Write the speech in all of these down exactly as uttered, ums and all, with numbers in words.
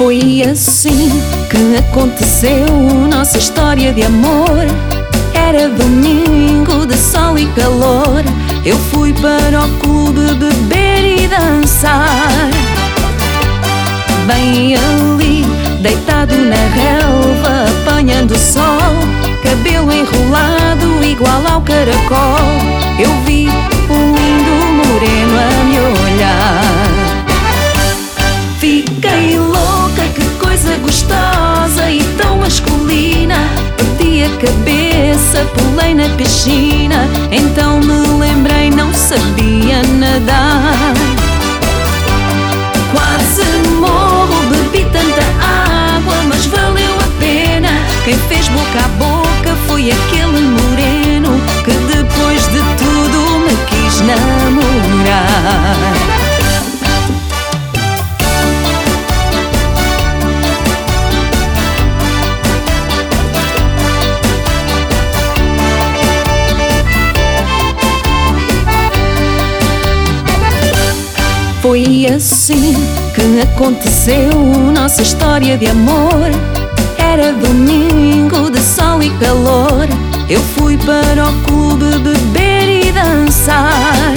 Foi assim que aconteceu nossa história de amor. Era domingo de sol e calor. Eu fui para o clube beber e dançar. Bem ali, deitado na relva, apanhando sol, cabelo enrolado igual ao caracol, eu vi um lindo moreno a me olhar. Fiquei louca, que coisa gostosa e tão masculina. Perdi a cabeça, pulei na piscina. Então me lembrei, não sabia nadar. Quase morro, bebi tanta água, mas valeu a pena. Quem fez boca a boca foi aquele moreno que depois de tudo me quis namorar. Foi assim que aconteceu nossa história de amor. Era domingo de sol e calor. Eu fui para o clube beber e dançar.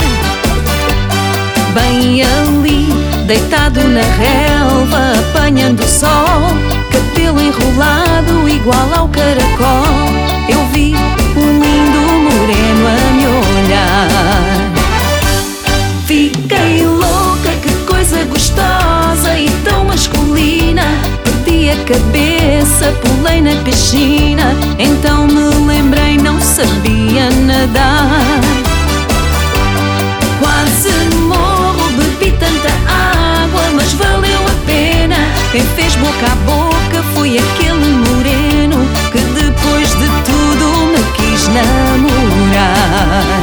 Bem ali, deitado na relva, apanhando sol, cabelo enrolado igual ao caracol, eu vi um lindo moreno a me olhar. Fiquei louca, que coisa gostosa e tão masculina. Perdi a cabeça, pulei na piscina. Então me lembrei, não sabia nadar. Quase morro, bebi tanta água, mas valeu a pena. Quem fez boca a boca foi aquele moreno que depois de tudo me quis namorar.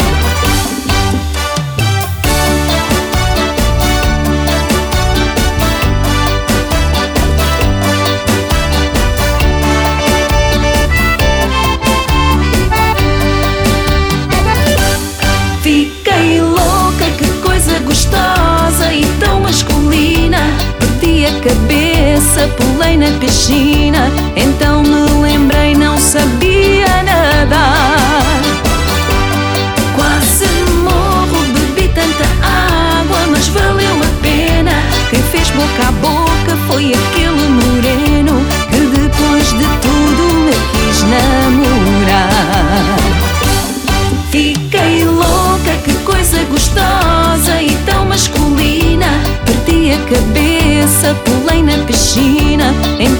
Fiquei louca, que coisa gostosa e tão masculina. Perdi a cabeça, pulei na piscina. Então me lembrei, não sabia nadar. Quase morro, bebi tanta água, mas valeu a pena. Quem fez boca a boca foi aquele moreno que depois de tudo me quis namorar. Fiquei louca, que coisa gostosa e tão masculina. Perdi a cabeça, pulei na piscina.